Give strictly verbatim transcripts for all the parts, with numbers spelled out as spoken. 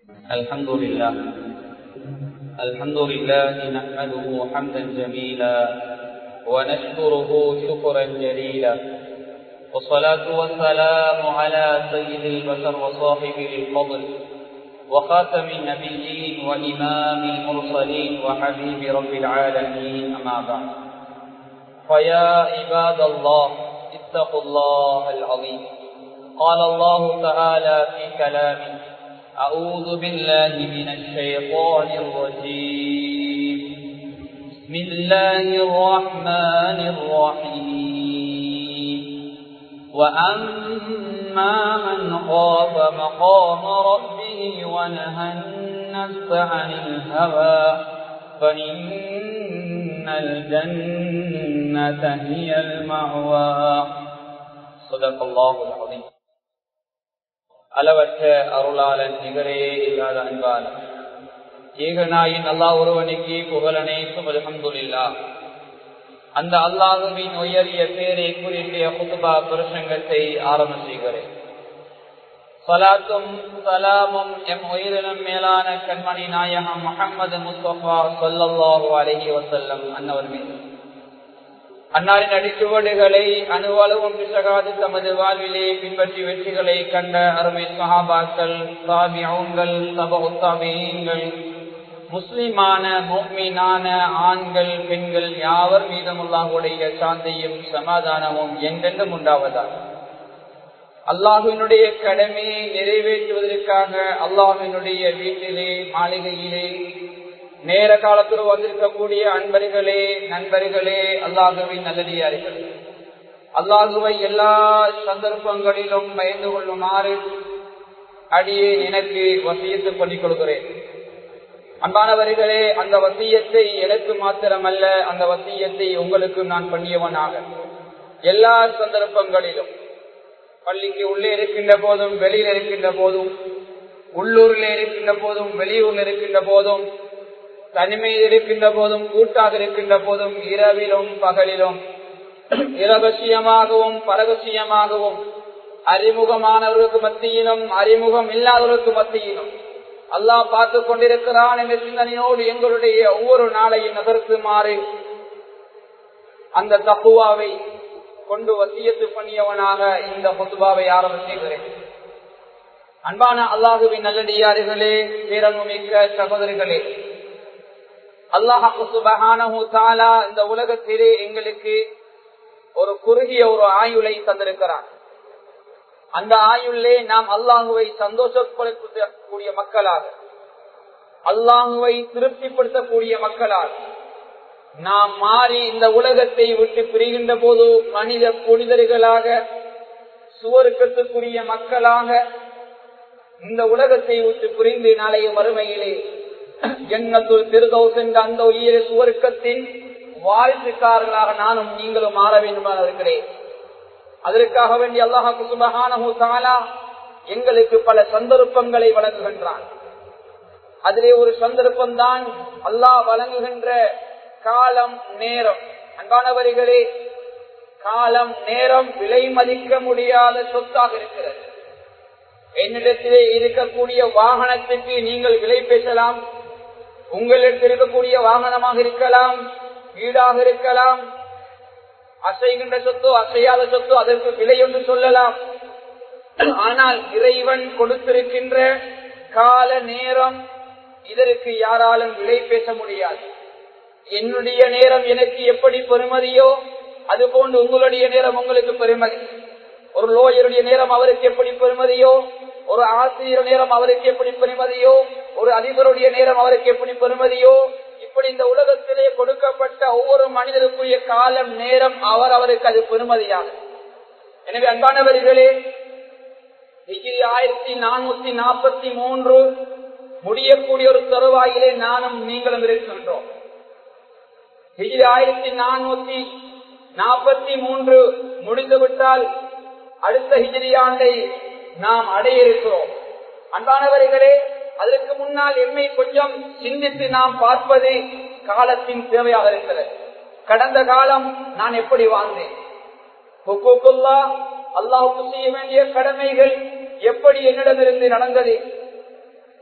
الحمد لله الحمد لله نحمده حمدا جميلا ونشكره شكرا جليلا والصلاة والسلام على سيد البشر وصاحب الفضل وخاتم النبيين وإمام المرسلين وحبيب رب العالمين أما بعد فيا عباد الله اتقوا الله العظيم قال الله تعالى في كلامه أعوذ بالله من الشيطان الرجيم بسم الله الرحمن الرحيم وأما من خاف مقام ربه ونهى النفس عن الهوى فإن الجنة هي المأوى صدق الله العظيم. அளவற்ற அருளாளன் நிகரே இல்லாத அன்பான ஏகநாயின் அல்லாஹ் ஒருவனுக்கு புகழனைத்தும் அல்ஹம்துலில்லாஹ். அந்த அல்லாஹுவின் உயரிய பேரை குறிப்பிய குத்பா பிரசங்கத்தை ஆரம்ப செய்கிறேன். ஸலாத்தும் ஸலாமும் எம் உயிரினும் மேலான கண்மணி நாயகம் முஹம்மது முஸ்தபா ஸல்லல்லாஹு அலைஹி வஸல்லம் அன்னவர் மீது, அன்னாரின் அடிச்சுவடுகளை அணுவளவும் பிசகாது தமது வாழ்விலே பின்பற்றி வெற்றிகளை கண்ட அருமை சஹாபாக்கள், தாபிஊன்கள், தபஉ தாபிஈன்கள், முஸ்லிமான முஃமினான ஆண்கள் பெண்கள் யாவர் மீதும் அல்லாஹ்வுடைய சாந்தியும் சமாதானமும் என்றென்றும் உண்டாவதாக. அல்லாஹ்வினுடைய கடமையை நிறைவேற்றுவதற்காக அல்லாஹ்வினுடைய வீட்டிலே மாளிகையிலே நேர காலத்தில் வந்திருக்கக்கூடிய அன்பர்களே நண்பர்களே அல்லாஹுவின் நல்லடியார்கள், அல்லாஹுவை எல்லா சந்தர்ப்பங்களிலும் பயந்து கொள்ளுமாறு அடியே எனக்கு வசியத்து பண்ணிக் கொள்கிறேன். அன்பானவர்களே, அந்த வசியத்தை எனக்கு மாத்திரமல்ல, அந்த வசியத்தை உங்களுக்கு நான் பண்ணியவனாக எல்லா சந்தர்ப்பங்களிலும், பள்ளிக்கு உள்ளே இருக்கின்ற போதும் வெளியில் இருக்கின்ற போதும், உள்ளூரில் இருக்கின்ற போதும் வெளியூரில் இருக்கின்ற போதும், தனிமையில் இருக்கின்ற போதும் கூட்டாக இருக்கின்ற போதும், இரவிலும் பகலிலும், இரகசியமாகவும் பரகசியமாகவும், அறிமுகமானவர்களுக்கு மத்தியிலும் அறிமுகம் இல்லாதவர்களுக்கு மத்தியிலும் அல்லாஹ் பார்த்து கொண்டிருக்கிறான் என்ற சிந்தனையோடு எங்களுடைய ஒவ்வொரு நாளையும் நகர்த்துமாறு அந்த தக்குவாவை கொண்டு வசியத்து பண்ணியவனாக இந்த குத்பாவை ஆரம்ப செய்கிறேன். அன்பான அல்லாஹுவின் நல்லடியார்களே, பேரன்புமிக்க சகோதரர்களே, அல்லாஹ் சுப்ஹானஹு தஆலா இந்த உலகத்திலே எங்களுக்கு ஒரு குறுகிய ஒரு ஆயுளை தந்திருக்கிறான். அந்த ஆயுளே நாம் அல்லாஹுவை சந்தோஷப்படுத்தக்கூடிய மக்களாக, அல்லாஹுவை திருப்திப்படுத்தக்கூடிய மக்களாக நாம் மாறி இந்த உலகத்தை விட்டு பிரிகின்ற போது மனித புனிதர்களாக, சுவர்க்கத்துக்குரிய மக்களாக இந்த உலகத்தை விட்டு பிரிந்து நாளைய மறுமையிலே ஜன்னத்துல் ஃபிர்தௌஸ் என்ற அந்த உயரிய சுவர்க்கத்தின் வாரிசுக்காரர்களாக நானும் நீங்களும் மாற வேண்டும் இருக்கிறேன். அதற்காக வேண்டி அல்லாஹ் சுப்ஹானஹு தஆலா எங்களுக்கு பல சந்தர்ப்பங்களை வழங்குகின்றான். அதிலே ஒரு சந்தர்ப்பம் தான் அல்லாஹ் வழங்குகின்ற காலம் நேரம். அன்பானவர்களே, காலம் நேரம் விலை மதிக்க முடியாத சொத்தாக இருக்கிறது. என்னிடத்திலே இருக்கக்கூடிய வாகனத்துக்கு நீங்கள் விலை பேசலாம், உங்களிடத்தில் இருக்கக்கூடிய வாகனமாக இருக்கலாம், வீடாக இருக்கலாம், அசைகின்ற சொத்தோ அசையாத சொத்தோ அதற்கு விலை ஒன்று சொல்லலாம். ஆனால் இறைவன் கொடுத்திருக்கின்ற கால நேரம் இதற்கு யாராலும் விலை பேச முடியாது. என்னுடைய நேரம் எனக்கு எப்படி பெறுமதியோ அது போன்று உங்களுடைய நேரம் உங்களுக்கு பெறுமதி. ஒரு லோயருடைய நேரம் அவருக்கு எப்படி பெறுமதியோ, ஒரு ஆசிரியர் நேரம் அவருக்கு எப்படி பெறுமதியோ, ஒரு அதிபருடைய நேரம் அவருக்கு எப்படி பெறுமதியோ, இப்படி இந்த உலகத்திலே கொடுக்கப்பட்ட ஒவ்வொரு மனிதருக்குரிய காலம் நேரம் அவர் அவருக்கு அது பெறுமதியாகும். எனவே அன்பானவர்களே, ஆயிரத்தி நானூத்தி நாற்பத்தி மூன்று முடியக்கூடிய ஒரு தருவாயிலே நானும் நீங்களும் இருக்கின்றோம். ஆயிரத்தி நானூத்தி நாற்பத்தி மூன்று முடிந்துவிட்டால் அடுத்த ஹிஜ்ரி ஆண்டை நாம் அடைய இருக்கிறோம். அன்பானவர்களே, அதற்கு முன்னால் எம்மை கொஞ்சம் சிந்தித்து நாம் பார்ப்பது காலத்தின் தேவையாக இருக்கிறது. கடந்த காலம் நான் எப்படி வாழ்ந்தேன், அல்லாஹ்வுக்கு செய்ய வேண்டிய கடமைகள் எப்படி என்னிடமிருந்து நடந்தது,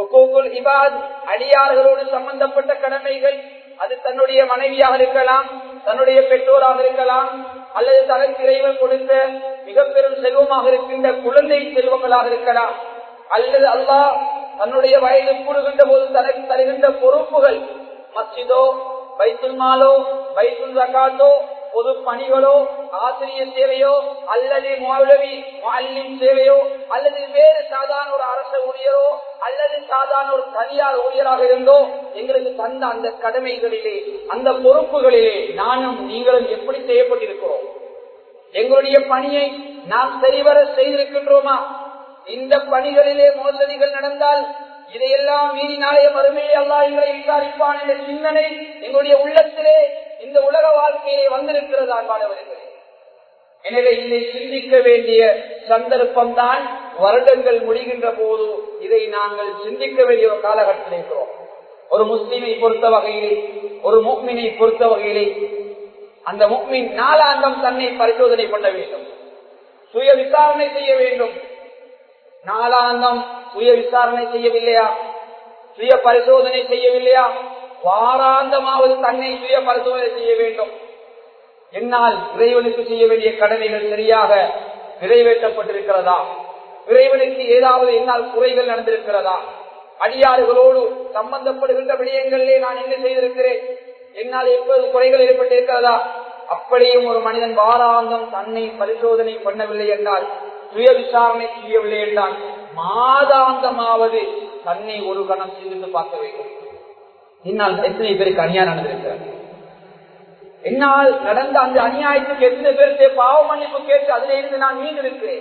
ஹுகூகுல் இபாத் அடியார்களோடு சம்பந்தப்பட்ட கடமைகள், அது தன்னுடைய மனைவியாக இருக்கலாம், தன்னுடைய பெற்றோராக இருக்கலாம், அல்லது தனக்கு இறைவன் கொடுத்த மிக பெரும் செல்வமாக இருக்கின்ற குழந்தை செல்வங்களாக இருக்கலாம், அல்லது அல்லாஹ் தன்னுடைய வயது கூடுகின்ற போது தனக்கு தருகின்ற பொறுப்புகள், மஸ்ஜிதோ பைத்துல் மாலோ பைத்துல் ஜகாத்தோ பொது பணிகளோ ஆசிரியர் சேவையோ அல்லது மௌலவி முஅல்லிம் சேவையோ அல்லது வேறு சாதாரண ஒரு அரசு ஊழியரோ அல்லது சாதாரண ஒரு தனியார் ஊழியராக இருந்தோ எங்களுக்கு தந்த அந்த கடமைகளிலே அந்த பொறுப்புகளிலே நானும் நீங்களும் எப்படி செய்யப்பட்டிருக்கிறோம்? எங்களுடைய பணியை நாம் சரிவர செய்திருக்கின்றோமா? இந்த பணிகளிலே மோசடிகள் நடந்தால் இதையெல்லாம் மீறி நாளைய மறுமையை அல்லாஹ் எங்களை விசாரிப்பான் என்ற சிந்தனை எங்களுடைய உள்ளத்திலே இந்த உலக வாழ்க்கையிலே வந்திருக்கிறதா பாடவர்களே? எனவே இதை சிந்திக்க வேண்டிய சந்தர்ப்பம் தான் வருடங்கள் முடிகின்ற போது இதை நாங்கள் சிந்திக்க வேண்டிய ஒரு காலகட்டத்தில் இருக்கிறோம். ஒரு முஸ்லிமை பொறுத்த வகையிலே, ஒரு முஃமினை பொறுத்த வகையிலே அந்த முஃமின் நாளாந்தம் தன்னை பரிசோதனை பண்ண வேண்டும், சுய விசாரணை செய்ய வேண்டும். நாளாந்தம் சுய விசாரணை செய்யவில்லையா, சுய பரிசோதனை செய்யவில்லையா, வாராந்தமாவது தன்னை சுய பரிசோதனை செய்ய வேண்டும். என்னால் இறைவனுக்கு செய்ய வேண்டிய கடமைகள் சரியாக நிறைவேற்றப்பட்டிருக்கிறதா? இறைவனுக்கு ஏதாவது என்னால் குறைகள் நடந்திருக்கிறதா? அடியாறுகளோடு சம்பந்தப்படுகின்ற விடயங்களிலே நான் என்ன செய்திருக்கிறேன்? என்னால் எப்போது குறைகள் ஏற்பட்டிருக்கிறதா? அப்படியும் ஒரு மனிதன் வாராந்தம் தன்னை பரிசோதனை பண்ணவில்லை என்றால், சுய விசாரணை செய்யவில்லை என்றால், மாதாந்தமாவது தன்னை ஒரு கணம் சிந்தித்து பார்க்க வேண்டும். என்னால் எத்தனை பேருக்கு அநியாயம் நடந்திருக்கிறது? என்னால் நடந்த அந்த அநியாயத்துக்கு எத்தனை பேருக்கு பாவ மன்னிப்பு கேட்டு அதில் இருந்து நான் மீண்டிருக்கிறேன்?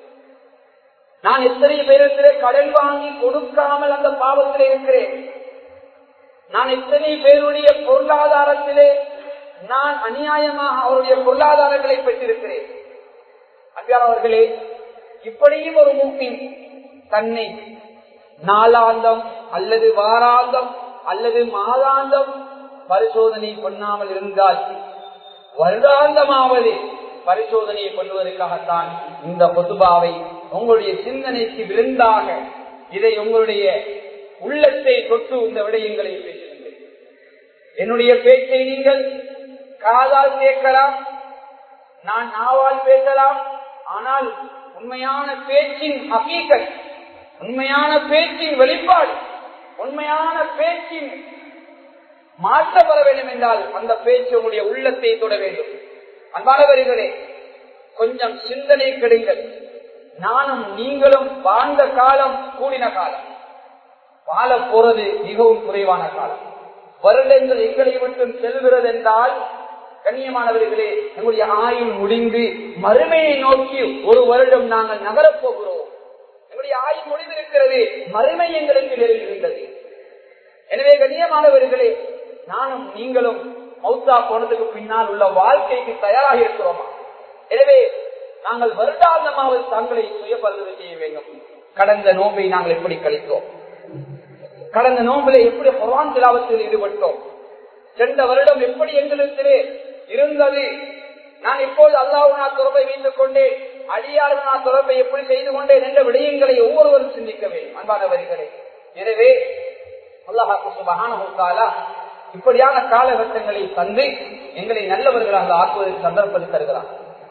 நான் எத்தனை பேருக்கு கடன் வாங்கி கொடுக்காமல் அந்த பாவத்திலே இருக்கிறேன்? நான் எத்தனை பேருடைய பொருளாதாரத்திலே நான் அநியாயமாக அவருடைய பொருளாதாரங்களை பெற்றிருக்கிறேன்? அன்பானவர்களே, இப்படியும் ஒரு முஃமின் தன்னை நாளாந்தம் அல்லது வாராந்தம் அல்லது மாதாந்தம் பரிசோதனை பண்ணாமல் இருந்தால், வருடாந்தமாவது பரிசோதனையை பண்ணுவதற்காகத்தான் இந்த குதுபாவை உங்களுடைய சிந்தனைக்கு விருந்தாக இதை உங்களுடைய உள்ளத்தை தொட்டு இந்த விடயங்களை பேசுகின்றேன். என்னுடைய பேச்சை நீங்கள் காதால் கேட்கலாம், நான் நாவால் பேசலாம், ஆனால் உண்மையான பேச்சின் ஹகீகத், உண்மையான பேச்சின் வெளிப்பாடு, உண்மையான பேச்சின் மாற்றம் வர வேண்டும் என்றால் அந்த பேச்சு உங்களுடைய உள்ளத்தை தொட வேண்டும். அன்பானவர்களே, கொஞ்சம் சிந்தனை கெடுங்கள். நானும் நீங்களும் வாழ்ந்த காலம் கூடின காலம், வாழ போறது மிகவும் குறைவான காலம். வருடங்கள் எங்களை விட்டு செல்கிறது என்றால், கண்ணியமானவர்களே, எங்களுடைய ஆயுள் முடிந்து மறுமையை நோக்கி ஒரு வருடம் நாங்கள் நகரப் போகிறோம். எங்களுடைய ஆயுள் முடிந்திருக்கிறது, மறுமை எங்களுக்கு நெருங்குகின்றது. எனவே கண்ணியமானவர்களே, நானும் நீங்களும் மௌத்தா போனதுக்கு பின்னால் உள்ள வாழ்க்கைக்கு தயாராக இருக்கிறோமா? எனவே நாங்கள் வருடாந்தமாவது தங்களை சுய பரிசோதனை செய்ய வேண்டும். கடந்த நோன்பை நாங்கள் எப்படி கழித்தோம்? கடந்த நோம்பிலே எப்படி குர்ஆன் திலாவத்தில் ஈடுபட்டோம்? சென்ற வருடம் எப்படி எங்களிடத்திலே இருந்தது? நான் இப்போது அல்லாஹ்வுடைய தொடர்பை வைத்துக் கொண்டேன், அடியார்களுடைய தொடர்பை எப்படி செய்து கொண்டேன் என்ற விடயங்களை ஒவ்வொருவரும் சிந்திக்க வேண்டும். அன்பானவர்களே, எனவே அல்லாஹ் சுப்ஹானஹு வ தஆலா இப்படியான காலகட்டங்களை தந்து எங்களை நல்லவர்களாக ஆக்குவதற்கு சந்தர்ப்பத்தை தருகிறார்.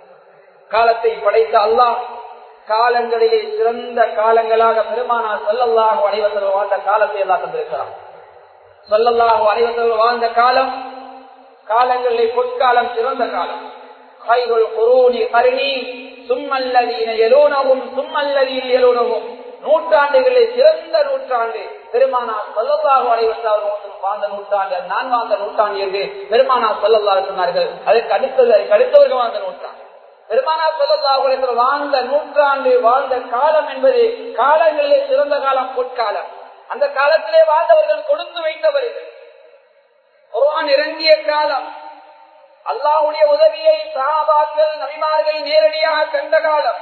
காலத்தை படைத்த அல்லாஹ் காலங்களிலே சிறந்த காலங்களாக பெருமானார் ஸல்லல்லாஹு அலைஹி வஸல்லம் வாழ்ந்த காலத்தை எல்லாம் தந்திருக்கிறார். ஸல்லல்லாஹு அலைஹி வஸல்லம் வாழ்ந்த காலம் காலங்களிலே பொற்காலம், சிறந்த காலம். கைருல் குரூனி கர்னி சும்மல்லதீன யலூனஹும் சும்மல்லதீன யலூனஹும், நூற்றாண்டுகளே சிறந்த நூற்றாண்டு பெருமானார் ஸல்லல்லாஹு அலைஹி வஸல்லம் வாழ்ந்த நூற்றாண்டு, நான் வாழ்ந்த நூற்றாண்டு என்று பெருமானார் ஸல்லல்லாஹு அலைஹி சொன்னார்கள். அதற்கு அடுத்தது அதற்கு அடுத்தவர்கள் வாழ்ந்த நூற்றாண்டு. பெருமானார் ஸல்லல்லாஹு அலைஹி வஸல்லம் வாழ்ந்த நூற்றாண்டு, வாழ்ந்த காலம் என்பது காலங்களிலே சிறந்த காலம், பொற்காலம். அந்த காலத்திலே வாழ்ந்தவர்கள் கொடுத்து வைத்தவர்கள், குர்ஆன் இறங்கிய காலம், அல்லாஹ்வுடைய உதவியை சஹாபாக்கள் நபிமார்கள் நேரடியாக கண்ட காலம்,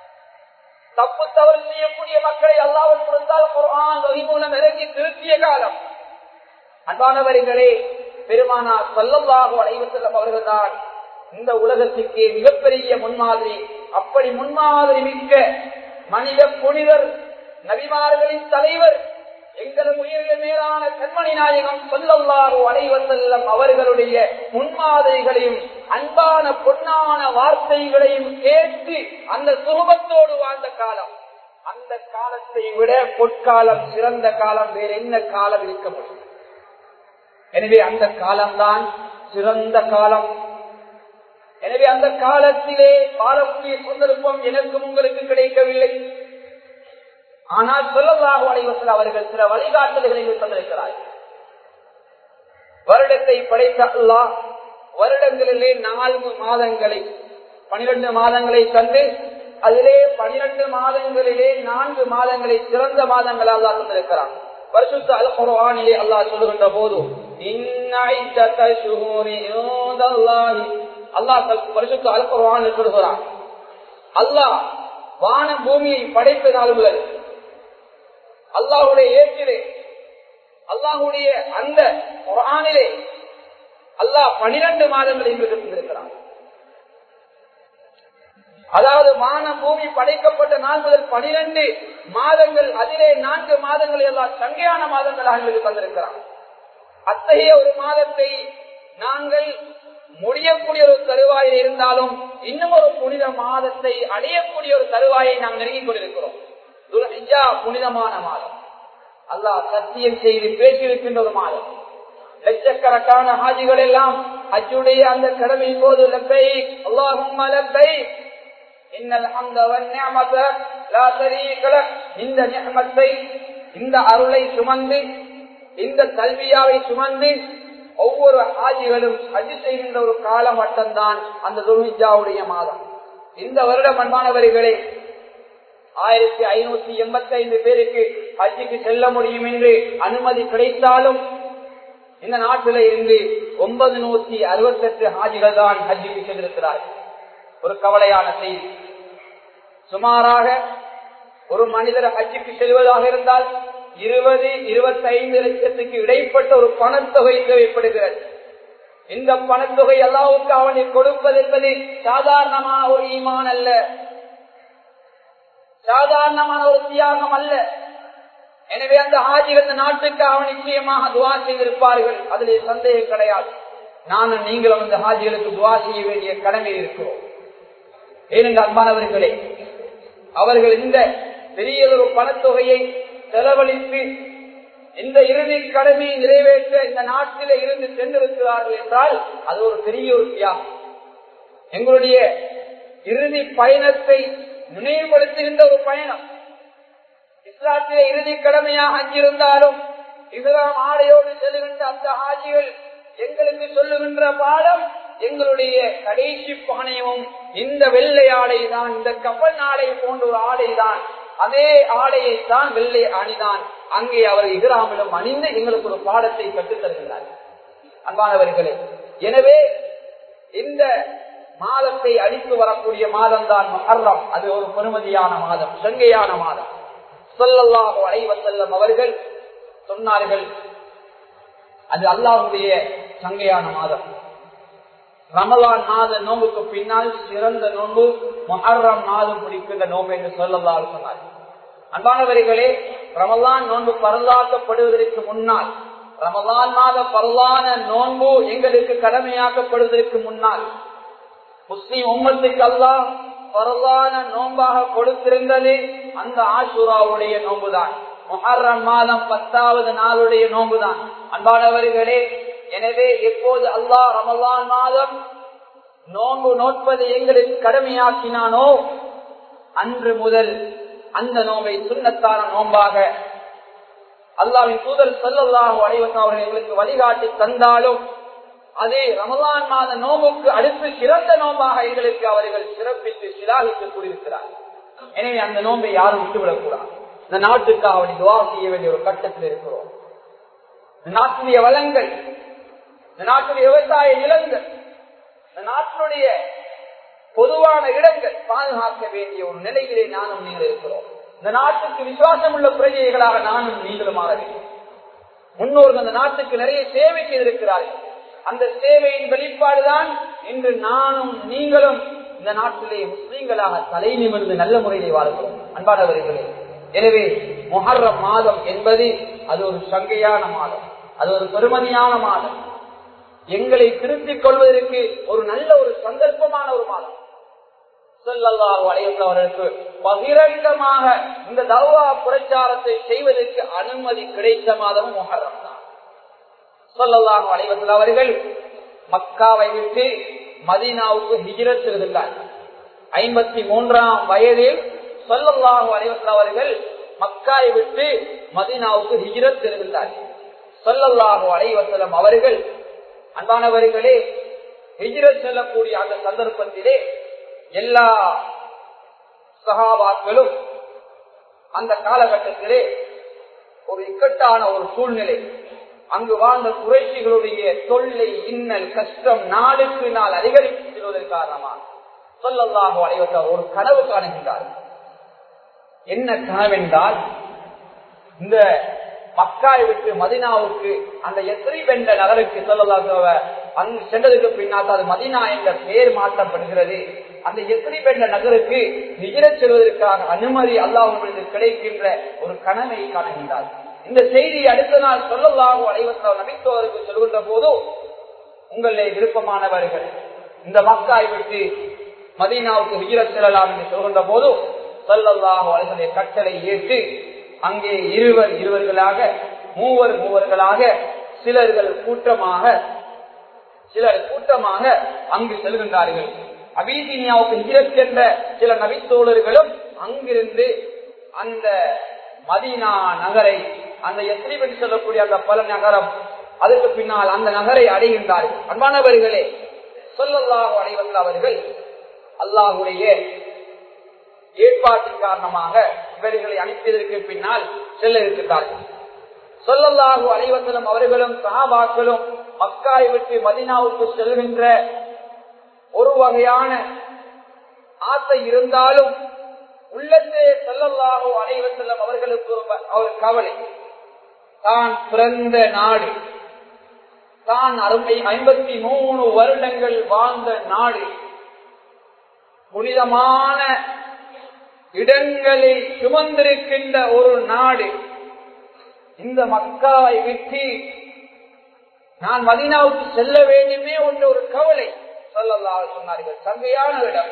தப்பு தவறு செய்யக்கூடிய மக்களை அல்லாஹ்வின் கொடுத்தால் குர்ஆன் வஹி மூலம் இறங்கி திருத்திய காலம். அன்பானவர்களே, பெருமானார் ஸல்லல்லாஹு அலைஹி வஸல்லம் அவர்கள்தான் இந்த உலகத்திற்கு மிகப்பெரிய முன்மாதிரி. அப்படி முன்மாதிரி மிக்க மனித புனிதர், நபிமார்களின் தலைவர், எங்களும் உயிரில் மேலான கண்மணி நாயகம் ஸல்லல்லாஹு அலைஹி வஸல்லம் அவர்களுடைய முன்மாதிரிகளையும் அன்பான பொன்னான வார்த்தைகளையும் கேட்டு அந்த சுகபத்தோடு வாழ்ந்த காலம், அந்த காலத்தை விட பொற்காலம் சிறந்த காலம் வேற என்ன காலம் இருக்க முடியும்? எனவே அந்த காலம்தான் சிறந்த காலம். எனவே அந்த காலத்திலே வாழக்கூடிய சந்தர்ப்பம் எனக்கும் உங்களுக்கு கிடைக்கவில்லை. ஆனால் ஸல்லல்லாஹு அலைஹி வஸல்லம் அவர்கள் சில வழிகாட்டுதல்களை தந்திருக்கிறார்கள். வருடத்தை படைத்த அல்லாஹ் வருடங்களிலே நான்கு மாதங்களை பனிரெண்டு மாதங்களை தந்து அதிலே பனிரெண்டு மாதங்களிலே நான்கு மாதங்களை சிறந்த மாதங்கள் அல்லாஹ் தந்திருக்கிறான். பரிசுத்த அல் குர்ஆனிலே அல்லாஹ் சொல்லுகின்ற போது இன்ன இத்தத ஷுஹூரி இன்தல்லாஹி, அல்லாஹ் பரிசுத்த அல் குர்ஆனில் சொல்கிறான், அல்லாஹ் வான பூமியை படைத்த நாள் முதல் அல்லாஹ்வுடைய ஏற்றிலே அல்லாஹ்வுடைய அந்த குர்ஆனிலே அல்லாஹ் பனிரெண்டு மாதங்களை இருக்கிறான். அதாவது வான பூமி படைக்கப்பட்ட நாள் முதல் பனிரெண்டு மாதங்கள், அதிலே நான்கு மாதங்கள் எல்லாம் சங்கையான மாதங்களாக எங்களுக்கு தந்திருக்கிறான். அத்தகைய ஒரு மாதத்தை நாங்கள் முடியக்கூடிய ஒரு தருவாயில் இருந்தாலும் இன்னும் ஒரு புனித மாதத்தை அடையக்கூடிய ஒரு தருவாயை நாம் நெருங்கிக் கொண்டிருக்கிறோம். துல்ஹிஜ்ஜா புனிதமான மாதம், அல்லாஹ் சத்தியம் செய்து பேசியிருக்கின்ற ஒரு மாதம். லட்சக்கணக்கான ஹாஜிகள் எல்லாம் ஹஜ்ஜுடைய அந்த கடமை போது லப்பைக் அல்லாஹும்ம லப்பைக் இன்னல் ஹம்த வன் நிஅமத லா ஷரீக லக், இந்த நிஅமத்தை இந்த அருளை சுமந்து இந்த தல்பியாவை சுமந்து ஒவ்வொரு ஹாஜிகளும் ஹஜ் செய்கின்ற ஒரு காலம் மட்டும்தான் அந்த துல்ஹிஜ்ஜாவுடைய மாதம். இந்த வருடம் அன்பானவர்களே ஆயிரத்தி ஐநூத்தி எண்பத்தி ஐந்து பேருக்கு ஹஜ்ஜுக்கு செல்ல முடியும் என்று அனுமதி கிடைத்தாலும் இந்த நாட்டில இருந்து ஒன்பது நூத்தி அறுபத்தி எட்டு ஹாஜிகள் தான் ஹஜ்ஜுக்கு சென்றிருக்கிறார்கள். ஒரு கவலையான செய்தி. சுமாராக ஒரு மனிதர் ஹஜ்ஜுக்கு செல்வதாக இருந்தால் இருபது இருபத்தி ஐந்து லட்சத்துக்கு இடைப்பட்ட ஒரு பணத்தொகை தேவைப்படுகிறது. இந்த பணத்தொகை அல்லாஹ்வுக்கு அவனை கொடுப்பது என்பது சாதாரணமான ஒரு ஈமான் அல்ல, சாதாரணமான ஒரு தியாகம் அல்ல. எனவே அந்த ஹாஜிகள் இந்த நாட்டுக்கு அவன் நிச்சயமாக துவா செய்திருப்பார்கள், அதிலே சந்தேகம் கிடையாது. நானும் நீங்களும் இந்த ஹாஜிகளுக்கு துவா செய்ய வேண்டிய கடமை இருக்கிறோம். ஏனென்றால் அன்பானவர்களே, அவர்கள் இந்த பெரிய ஒரு பணத்தொகையை செலவழித்து இந்த இறுதி கடமையை நிறைவேற்ற இந்த நாட்டில இருந்து சென்றிருக்கிறார்கள் என்றால் அது ஒரு பெரிய ஒரு தியாகம். எங்களுடைய இறுதி பயணத்தை நினைவுபடுத்துகின்ற ஒரு பயணம். இஸ்லாத்திலே இறுதி கடமையாக அங்கிருந்தாலும் இஸ்லாம் ஆடையோடு செல்லுகின்ற அந்த ஹாஜிகள் எங்களுக்கு சொல்லுகின்ற பாடம், எங்களுடைய கடைசி பானையும் இந்த வெள்ளை ஆடை தான், இந்த கப்பல் ஆடை போன்ற ஒரு ஆடை தான், அதே ஆடையை தான் வெள்ளை அணிதான் அங்கே அவர் இஹ்ராமிலும் அணிந்து எங்களுக்கு ஒரு பாடத்தை கற்றுத் தருகிறார்கள். அன்பானவர்களே, எனவே இந்த மாதத்தை அடித்து வரக்கூடிய மாதம் தான் முஹர்ரம். அது ஒரு பெருமதியான மாதம், சங்கையான மாதம். ஸல்லல்லாஹு அலைஹி வஸல்லம் அவர்கள் சொன்னார்கள், அது அல்லாஹ்வுடைய சங்கையான மாதம். ரமலான் மாத நோம்புக்கு பின்னால் சிறந்த நோன்பு முஹர்ரம் மாதம் பிடிக்கின்ற நோம்பு என்று ஸல்லல்லாஹு அலைஹி சொன்னார். அன்பானவர்களே, ரமலான் நோன்பு பரலாக்கப்படுவதற்கு முன்னால், ரமலான் மாத பரலான நோன்பு எங்களுக்கு கடமையாக்கப்படுவதற்கு முன்னால் முஸ்லிம் உம்மத்துக்கு அல்லாஹ் பரலான நோன்பாக கொடுத்திருந்தது அந்த ஆஷூராவுடைய நோன்புதான், முஹர்ரம் மாதம் பத்தாவது நாளுடைய நோன்புதான். அன்பானவர்களே, எனவே எப்போது அல்லாஹ் ரமலான் மாதம் நோன்பு நோட்பதை எங்களுக்கு கடமையாக்கினானோ அன்று முதல் அந்த நோன்பை சுன்னத்தான நோன்பாக அல்லாஹ்வின் தூதர் ஸல்லல்லாஹு அலைஹி வஸல்லம் அவர்கள் எங்களுக்கு வழிகாட்டி தந்தாலும் அதே ரமலான் மாத நோம்புக்கு அடுத்து சிறந்த நோம்பாக எங்களுக்கு அவர்கள் சிறப்பித்து சிலாகித்து கூறியிருக்கிறார். எனவே அந்த நோம்பை யாரும் விட்டுவிடக்கூடாது. இந்த நாட்டுக்காக அவனை துவா செய்ய வேண்டிய ஒரு கட்டத்தில் இருக்கிறோம். இந்த நாட்டுடைய வளங்கள், இந்த நாட்டுடைய விவசாய நிலங்கள், இந்த நாட்டினுடைய பொதுவான இடங்கள் பாதுகாக்க வேண்டிய ஒரு நிலையிலே நானும் நீங்கள் இருக்கிறோம். இந்த நாட்டுக்கு விசுவாசம் உள்ள பிரஜைகளாக நானும் நீங்களும் ஆக வேண்டும். முன்னோர்கள் அந்த நாட்டுக்கு நிறைய சேவை செய்திருக்கிறார்கள். அந்த சேவையின் வெளிப்பாடுதான் இன்று நானும் நீங்களும் இந்த நாட்டிலே முஸ்லீம்களாக தலை நிமிர்ந்து நல்ல முறையிலே வாழ்கிறோம். அன்பானவர்களே, எனவே முஹர்ரம் மாதம் என்பது அது ஒரு சங்கையான மாதம், அது ஒரு பெருமதியான மாதம், எங்களை திருத்திக் கொள்வதற்கு ஒரு நல்ல ஒரு சந்தர்ப்பமான ஒரு மாதம். ஸல்லல்லாஹு அலைஹி வஸல்லம் அவர்களுக்கு பகிரங்கமாக இந்த தஅவா பிரச்சாரத்தை செய்வதற்கு அனுமதி கிடைத்த மாதம் முஹர்ரம் தான். ஸல்லல்லாஹு அலைஹி வஸல்லம் அவர்கள் மக்காவை விட்டு மதீனாவுக்கு ஹிஜ்ரத் செய்தார்கள். ஐம்பத்தி மூன்றாம் வயதில் ஸல்லல்லாஹு அலைஹி வஸல்லம் அவர்கள் மக்காவை விட்டு மதீனாவுக்கு ஹிஜ்ரத் செய்தார்கள். ஸல்லல்லாஹு அலைஹி வஸல்லம் அவர்கள் அன்பானவர்களே ஹிஜ்ரத் செல்லக்கூடிய அந்த சந்தர்ப்பத்திலே எல்லா சஹாபாக்களும் அந்த காலகட்டத்திலே ஒரு இக்கட்டான ஒரு சூழ்நிலை, அங்கு வாழ்ந்த குறைஷிகளுடைய தொல்லை, இன்னல், கஷ்டம் நாளுக்கு நாள் அதிகரித்து செல்வதற்கு காரணமாக ஸல்லல்லாஹு அலைஹி வஸல்லம் ஒரு கனவு காணுகின்றார்கள். என்ன கனவென்றால், இந்த மக்காவை விட்டு மதீனாவுக்கு அந்த யஸ்ரிப் என்ற நகருக்கு ஸல்லல்லாஹு அங்கு சென்றதுக்கு பின்னால் அது மதீனா என்ற பெயர் மாற்றப்படுகிறது. அந்த யஸ்ரிப் என்ற நகருக்கு ஹிஜ்ரத் செல்வதற்கான அனுமதி அல்லாஹ்விடத்தில் கிடைக்கின்ற ஒரு கனவை காணுகின்றார். இந்த செய்தி அடுத்த நாள் ஸல்லல்லாஹு அலைஹி வஸல்லம் நபித்தோருக்கு சொல்கின்ற போது, உங்களை விருப்பமானவர்கள் இந்த மக்காவை விட்டு மதீனாவுக்கு ஹிஜ்ரத் செல்லலாம் என்று சொல்கின்ற போது ஸல்லல்லாஹு அலைஹி வஸல்லம் கட்டளை ஏற்று அங்கே இருவர் இருவர்களாக, மூவர் மூவர்களாக, சிலர்கள் கூட்டமாக சிலர் கூட்டமாக அங்கு செல்கின்றார்கள். அபீசினியாவுக்கு ஹிஜ்ரத் சென்ற சில நபித்தோழர்களும் அங்கிருந்து அந்த மதீனா நகரை, அந்த யஸ்ரிப் என்று சொல்லக்கூடிய அந்த பல நகரம், அதற்கு பின்னால் அந்த நகரை அடைகின்றார்கள். அன்பானவர்களே, ஸல்லல்லாஹு அலைஹி வஸல்லம் அவர்கள் அல்லாஹ்வுடைய ஏற்பாட்டின் காரணமாக இவர்களை அனுப்பியதற்கு பின்னால் செல்ல இருக்கிறார்கள். ஸல்லல்லாஹு அலைஹி வஸல்லம் அவர்களும் சஹாபாக்களும் மக்காவை விட்டு மதீனாவுக்கு செல்கின்ற ஒரு வகையான ஆசை இருந்தாலும் உள்ளத்தே ஸல்லல்லாஹு அலைஹி வஸல்லம் அவர்களுக்கு ஒரு கவலை. தான் பிறந்த நாடு, தான் அறுபை ஐம்பத்தி மூணு வருடங்கள் வாழ்ந்த நாடு, புனிதமான இடங்களை சுமந்திருக்கின்ற ஒரு நாடு, இந்த மக்காவை விட்டு நான் மதீனாவுக்கு செல்ல வேண்டுமே என்ற ஒரு கவலை ஸல்லல்லாஹு அலைஹி சொன்னார்கள். சங்கையான இடம்,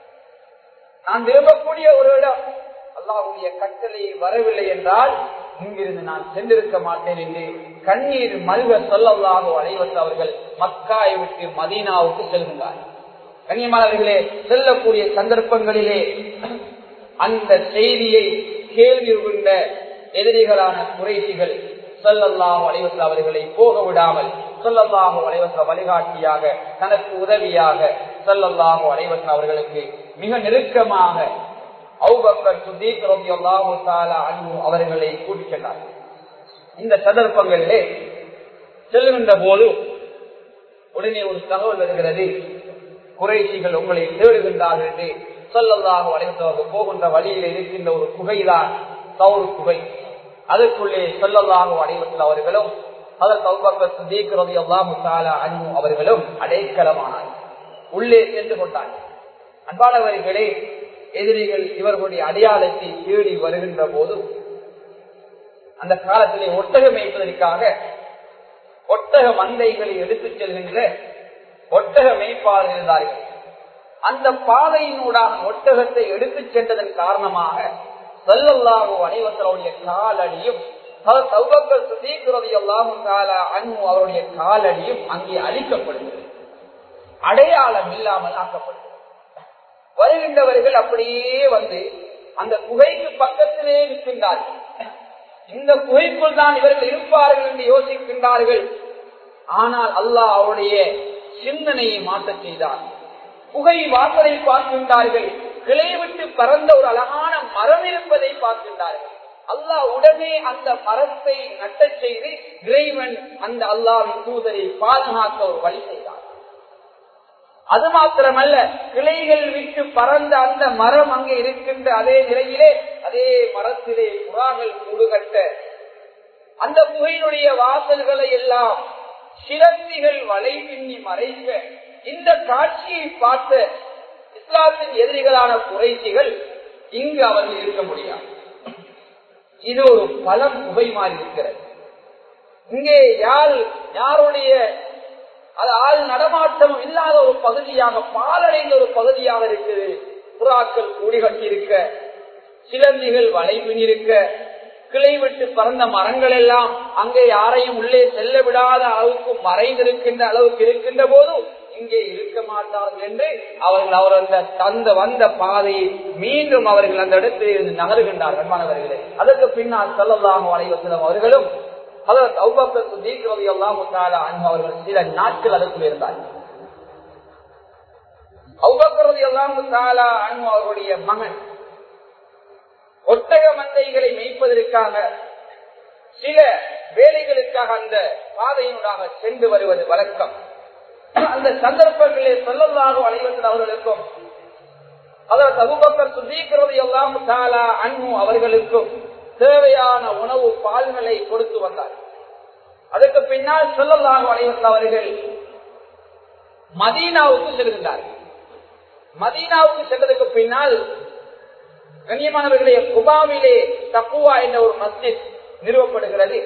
நான் விரும்பக்கூடிய ஒரு இடம், அல்லாஹ்வுடைய கட்டளை வரவில்லை என்றால் இங்கிருந்து நான் சென்றிருக்க மாட்டேன் என்று கண்ணீர் மல்க ஸல்லல்லாஹு அலைஹி வஸல்லம் அவர்கள் மக்காவை விட்டு மதீனாவுக்கு செல்கின்றார்கள். கண்ணியமானவர்களே, செல்லக்கூடிய சந்தர்ப்பங்களிலே அந்த செய்தியை கேள்வி கொண்ட எதிரிகளான குறைஷிகள் ஸல்லல்லாஹு அலைஹி வஸல்லம் அவர்களை போக விடாமல் ஸல்லல்லாஹு அலைஹி வஸல்லம் வழிகாட்டியாக, தனக்கு உதவியாக ஸல்லல்லாஹு அலைஹி வஸல்லம் அவர்களுக்கு மிக நெருக்கமாக அபூபக்கர் சித்தீக் ரலியல்லாஹு தஆலா அன்ஹு அவர்களை கூட்டிச் சென்றார்கள். இந்த சந்தர்ப்பங்களிலே செல்கின்ற போது உடனே ஒரு தகவல் வருகிறது, குறைஷிகள் உங்களை தேடுகின்றார்கள் என்று. ஸல்லல்லாஹு அலைஹி வஸல்லம் போகின்ற வழியில் இருக்கின்ற ஒரு குகைதான் தௌர் குகை. அதற்குள்ளே ஸல்லல்லாஹு அலைஹி வஸல்லம் அவர்களும் ஹஜ்ரத் அபூபக்கர் சித்தீக் ரலியல்லாஹு தஆலா அன்ஹு அவர்களும் அடைக்கலமானார்கள். உள்ளே சென்று கொண்டார்கள். அன்பானவர்களே, எதிரிகள் இவர்களுடைய அடையாளத்தை தேடி வருகின்ற போது அந்த காலத்திலே ஒட்டகம் மேய்ப்பதற்காக ஒட்டக மந்தைகளை எடுத்துச் செல்கின்ற ஒட்டக மேய்ப்பாளர்கள் இருந்தார்கள். அந்த பாதையினூடாக ஒட்டகத்தை எடுத்துச் சென்றதன் காரணமாக ஸல்லல்லாஹு அலைஹி வஸல்லம் காலடியும் ஹஜ்ரத் அபூபக்கர் சித்தீக் ரலியல்லாஹு தஆலா அன்ஹு அவருடைய காலடியும் அங்கே அழிக்கப்படுகிறது, அடையாளம் இல்லாமல் ஆக்கப்படுகிறது. வருகின்றவர்கள் அப்படியே வந்து அந்த குகைக்கு பக்கத்திலே நிற்கின்றார்கள். இந்த குகைக்குள் தான் இவர்கள் இருப்பார்கள் என்று யோசிக்கின்றார்கள். ஆனால் அல்லாஹ் அவருடைய சிந்தனையை மாற்றச் செய்தார். குகை வாசலை பார்க்கின்றார்கள், கிளை விட்டு பறந்த ஒரு அழகான மரம் இருப்பதை பார்க்கின்றார்கள். அல்லாஹ் உடனே அந்த மரத்தை நட்டச் செய்து இறைவன் அந்த அல்லாஹ்வின் தூதரை பாதுகாக்க ஒரு வழி செய்தார். அது மாத்திரமல்ல, கிளைகள் விட்டு பறந்த அந்த மரம் அங்கே இருக்கின்ற அதே நிலையிலே அதே மரத்திலே புறாக்கள் கூடுகட்ட அந்த குகையினுடைய வாசல்களை எல்லாம் சிலந்திகள் வலை பின்னி மறைக்க இந்த காட்சியை பார்த்த இஸ்லாத்தின் எதிரிகளான குறைஷிகள் இங்கு அவர்கள் இருக்க முடியாது. இது ஒரு பலம் உபை மாறி இருக்கிறது. இங்கே யார் யாருடைய ஆள் நடமாட்டம் இல்லாத ஒரு பகுதியாக, பாலடைந்த ஒரு பகுதியாக இருக்குது. புறாக்கள் கூடி கட்டியிருக்க, சிலந்திகள் வளைப்பின் இருக்க, கிளை விட்டு பறந்த மரங்கள் எல்லாம் அங்கே யாரையும் உள்ளே செல்ல விடாத அளவுக்கு மறைந்திருக்கின்ற அளவுக்கு இருக்கின்ற போது இங்கே இருக்க மாட்டார்கள் என்று அவர்கள் அவர் அந்த தந்த வந்த பாதையை மீண்டும் அவர்கள் அந்த இடத்தில் இருந்து நகருகின்றார்கள். மாணவர்களே, அதற்கு பின்னால் ஸல்லல்லாஹு அலைஹி வஸல்லம் அவர்களும் ஹஜ்ரத் அபூபக்கர் சித்தீக் ரலியல்லாஹு தஆலா அன்ஹு அவர்கள் சில நாட்கள் அதற்குள் இருந்தார்கள். அபூபக்கர் ரலியல்லாஹு தஆலா அன்ஹு அவருடைய மகன் ஒட்டக மந்தைகளை மேய்ப்பதற்காக சில வேலைகளுக்காக அந்த பாதையினூடாக சென்று வருவது வழக்கம். அந்த சந்தர்ப்பங்களில் ஸல்லல்லாஹு அலைஹி வஸல்லம் அவர்களுக்கும் ஹஜ்ரத் அபூபக்கர் சித்தீக் ரலியல்லாஹு தஆலா அன்ஹு அவர்களுக்கும் தேவையான உணவு பால்களை கொடுத்து வந்தார். அதற்கு பின்னால் ஸல்லல்லாஹு அலைஹி வஸல்லம் அவர்கள் மதீனாவுக்கு செல்கின்றார்கள். மதீனாவுக்கு சென்றதற்கு பின்னால் கண்ணியமானவர்களே, குபாவிலே தக்வா என்ற ஒரு மஸ்ஜித் நிறுவப்படுகிறது.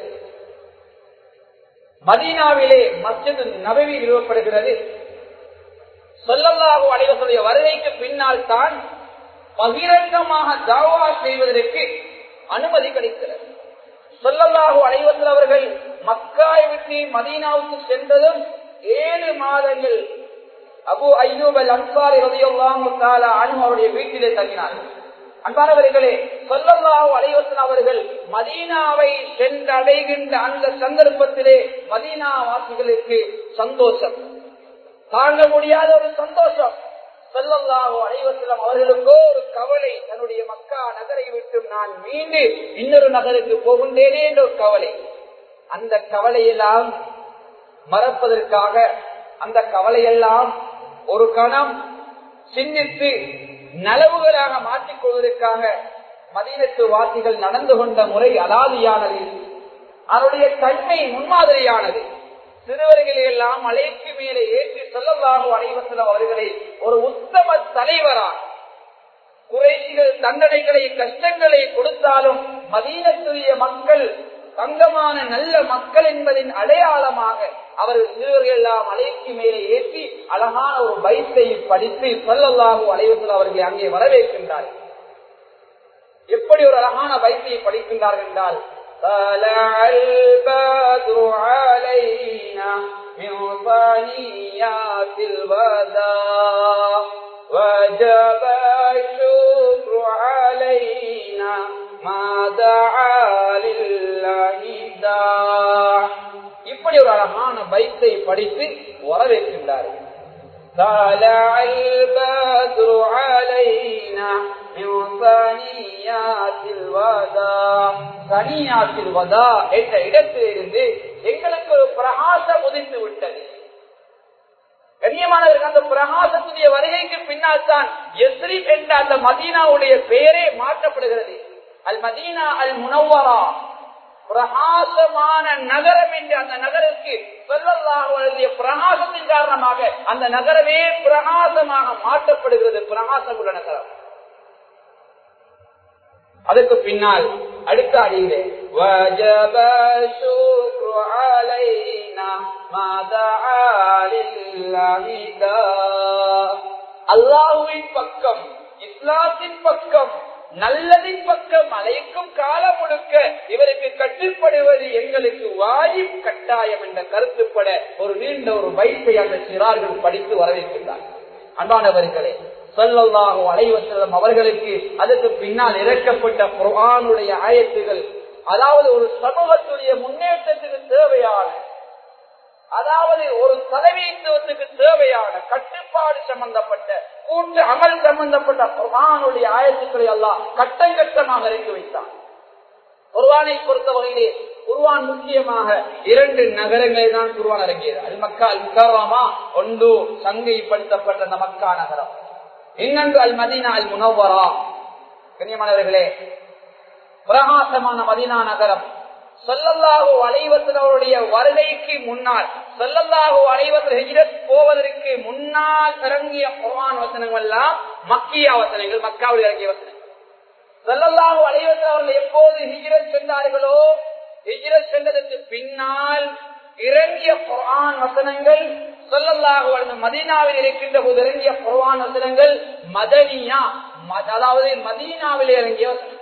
மதீனாவிலே மஸ்ஜித் நபவி நிறுவப்படுகிறது. ஸல்லல்லாஹு அலைஹி வஸல்லம் வருகைக்கு பின்னால் தான் பகிரங்கமாக தாவா செய்வதற்கு அனுமதி கிடைக்கிறது. ஸல்லல்லாஹு அலைஹி வஸல்லம் அவர்கள் மக்காவை விட்டு மதீனாவுக்கு சென்றதும் ஏழு மாதங்கள் அபூ அய்யூப் அல் அன்சாரி ரலியல்லாஹு தஆலா அன்ஹு அவருடைய வீட்டிலே தங்கினார்கள். அன்பானவர்களே, ஸல்லல்லாஹு அலைஹி வஸல்லம் அவர்கள் மதீனாவை சென்றடைகின்ற அந்த சந்தர்ப்பத்திலே மதீனா வாசிகளுக்கு சந்தோஷம் தாங்க முடியாத ஒரு சந்தோஷம். ஸல்லல்லாஹு அலைஹி வஸல்லம் அவர்களுக்கோ ஒரு கவலை, தன்னுடைய மக்கா நகரை விட்டு நான் மீண்டு இன்னொரு நகருக்கு போகின்றேனே என்ற ஒரு கவலை. அந்த கவலையெல்லாம் மறப்பதற்காக, அந்த கவலையெல்லாம் ஒரு கணம் சிந்தித்து நலவுகளாக மாற்றிக் கொள்வதற்காக மதீனத்து வாசிகள் நடந்து கொண்ட முறை அலாதியானது, அவருடைய தன்மை முன்மாதிரியானது. சிறுவர்களை எல்லாம் மலைக்கு மேலே ஏற்றி ஸல்லல்லாஹு அலைஹி வஸல்லம் அவர்களை ஒரு உத்தம தலைவராக, குறைஷிகள் தண்டனைகளை கஷ்டங்களை கொடுத்தாலும் மதீனத்துடைய மக்கள் தங்கமான நல்ல மக்கள் என்பதின் அடையாளமாக அவர்கள் சிறுவர்கள் எல்லாம் மலைக்கு மேலே ஏற்றி அழகான ஒரு பைத்தை படித்து ஸல்லல்லாஹு அலைஹி வஸல்லம் அவர்களை அங்கே வரவேற்கின்றார்கள். எப்படி ஒரு அழகான பைத்தை படிக்கின்றார்கள் என்றால், இப்படி ஒரு அழகான பைத்தை படித்து வரவேற்கின்றார்கள். என்ற இடத்திலிருந்து எங்களுக்கு ஒரு பிரகாசம் உதித்து விட்டது. கண்ணியமானவர்கள், அந்த பிரகாசத்துடைய வருகைக்கு பின்னால் தான் யஸ்ரிப் என்ற அந்த மதீனாவுடைய பெயரே மாற்றப்படுகிறது. அல் மதீனா அல் முனவ்வரா, பிரகாசமான நகரம் என்று அந்த நகருக்கு ஸல்லல்லாஹு அலைஹி பிரகாசத்தின் காரணமாக அந்த நகரமே பிரகாசமாக மாற்றப்படுகிறது. பிரகாசம் உள்ள நகரம். அதற்கு பின்னால் அடுத்த அடியிலே வஜப ஷுக்ரு அலைனா மாதஆ லில்லாஹி தா, அல்லாஹ்வின் பக்கம், இஸ்லாத்தின் பக்கம், நல்லதின் பக்கம் அழைக்கும் காலம் முழுக்க இவருக்கு கட்டுப்படுவது எங்களுக்கு வாஜிப், கட்டாயம் என்ற கருத்துப்பட ஒரு நீண்ட ஒரு பைத்தை அந்த சிறார்கள் படித்து வரவேற்கின்றார். அன்பானவர்களே, ஸல்லல்லாஹு அலைஹி வஸல்லம் அவர்களுக்கு அதற்கு பின்னால் இறக்கப்பட்ட குர்ஆனுடைய ஆயத்துகள், அதாவது ஒரு சமூகத்துடைய முன்னேற்றத்துக்கு தேவையான, அதாவது ஒரு தலைமைத்துவத்துக்கு தேவையான கட்டுப்பாடு சம்பந்தப்பட்ட, கூட்டு அமல் சம்பந்தப்பட்ட குர்ஆனுடைய ஆயத்துக்களை அல்லாஹ் கட்டங்கட்டமாக இறங்கி வைத்தான். குர்ஆனை பொறுத்த வகையிலே குர்ஆன் முக்கியமாக இரண்டு நகரங்களில் தான் குர்ஆன் இறங்கியது. அது மக்கா அல் முகர்ரமா, ஒன்று சங்கைப்படுத்தப்பட்ட அந்த மக்கா நகரம், இன்னொன்று அல் மதீனா அல் முனவ்வரா. கண்ணியமானவர்களே, பிரகாசமான மதீனா நகரம் ஸல்லல்லாஹு அலைஹி வஸல்லம் அவருடைய வருகைக்கு முன்னால், ஸல்லல்லாஹு அலைஹி வஸல்லம் ஹிஜ்ரத் போவதற்கு முன்னால் இறங்கிய குர்ஆன் வசனங்கள் எல்லாம் மக்கியா வசனங்கள், மக்காவில் இறங்கிய வசனங்கள். ஸல்லல்லாஹு அலைஹி வஸல்லம் அவர்கள் எப்போது ஹிஜ்ரத் சென்றார்களோ, ஹிஜ்ரத் சென்றதற்கு பின்னால் இறங்கிய குர்ஆன் வசனங்கள், ஸல்லல்லாஹு அலைஹி வஸல்லம் மதீனாவில் இருக்கின்ற போது இறங்கிய குர்ஆன் வசனங்கள் மதனியா, அதாவது மதீனாவில் இறங்கிய வசனங்கள்.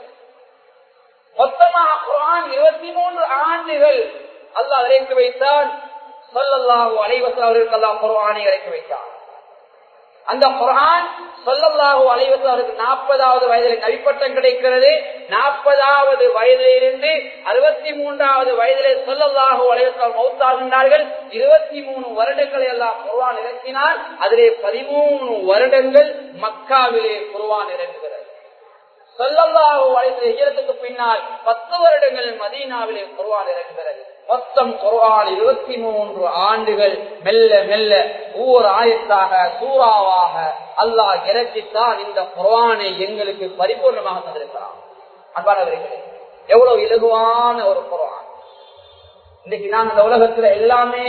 மொத்தமாக குர்ஆன் இருபத்தி மூன்று ஆண்டுகள் அல்லாஹ் இறக்கி வைத்தான். ஸல்லல்லாஹு அலைஹி வஸல்லம் அவர்களுக்கு அல்லாஹ் குர்ஆனை இறக்கி வைத்தார். அந்த குர்ஆன் ஸல்லல்லாஹு அலைஹி வஸல்லம் அவருக்கு நாற்பதாவது வயதில் நபிப்பட்டம் கிடைக்கிறது. நாற்பதாவது வயதிலிருந்து அறுபத்தி மூன்றாவது வயதிலே ஸல்லல்லாஹு அலைஹி வஸல்லம் மௌத்தாகின்றார்கள். இருபத்தி மூணு வருடங்களை அல்லாஹ் குர்ஆன் இறக்கினார். அதிலே பதிமூணு வருடங்கள் மக்காவிலே குர்ஆன் இறங்குகிறது. ஸல்லல்லாஹு அலைஹி வஸல்லம் ஹிஜ்ரத்துக்கு பின்னால் பத்து வருடங்கள் மதீனாவிலே குர்ஆன் இறங்குகிறது. மொத்தம் குர்ஆன் இருபத்தி மூன்று ஆண்டுகள் மெல்ல மெல்ல ஒவ்வொரு ஆயத்தாக சூறாவாக அல்லாஹ் இறக்கித்தான் இந்த குர்ஆனை எங்களுக்கு பரிபூர்ணமாக தந்திருக்கிறான். அன்பானவர்களே, எவ்வளவு இலகுவான ஒரு குர்ஆன். இன்னைக்கு நான் இந்த உலகத்துல எல்லாமே